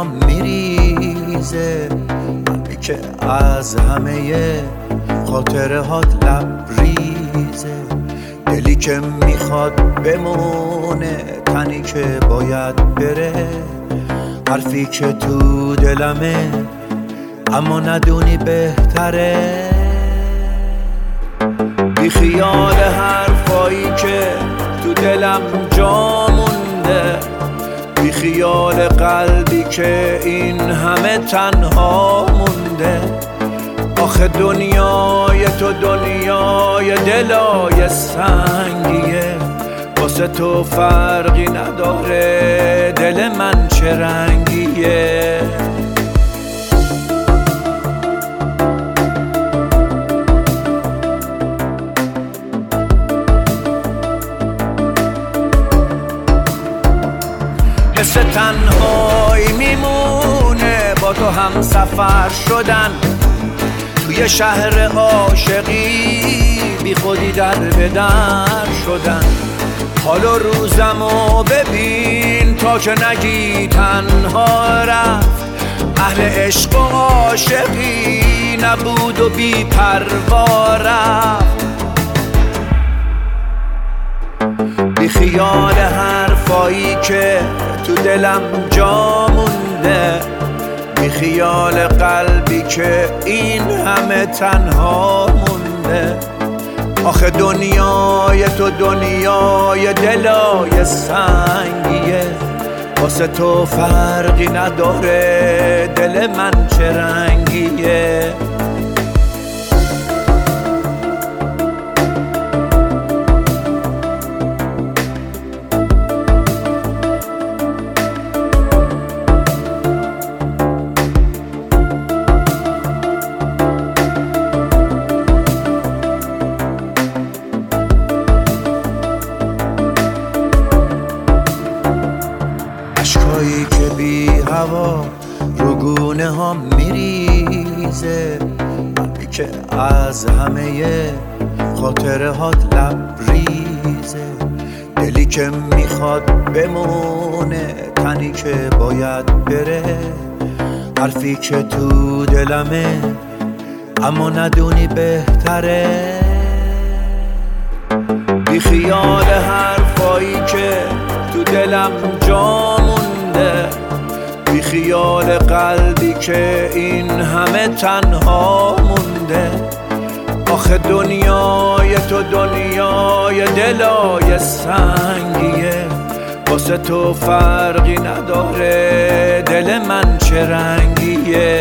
میریزه، قلبی که از همه خاطره هات لبریزه، دلی که میخواد بمونه، تنی که باید بره، حرفی که تو دلمه اما ندونی بهتره. بی خیال حرفایی که تو دلم جا مونده، بی خیال قلبی که این همه تنها مونده. آخه دنیای تو دنیای دلای سنگیه، واسه تو فرقی نداره دل من چه رنگیه. حس تنهایی میمونه با تو هم سفر شدن، توی شهر عاشقی بی خودی در به در شدن. حال و روزمو ببین تا که نگی تنها رفت، اهل عشق و عاشقی نبود و بی پروا رفت. بی خیال حرفایی که تو دلم جا مونده، بی خیال قلبی که این همه تنها مونده. آخه دنیای تو دنیای دلای سنگیه، واسه تو فرقی نداره دل من چه رنگیه. اشکایی که بی هوا رو گونه ها میریزه، قلبی که از همه خاطره هات لبریزه، دلی که میخواد بمونه، تنی که باید بره، حرفی که تو دلمه اما ندونی بهتره. بی خیال حرفایی که تو دلم جا مونده، بی خیال قلبی که این همه تنها مونده. آخه دنیای تو دنیای دلای سنگیه، واسه تو فرقی نداره دل من چه رنگیه.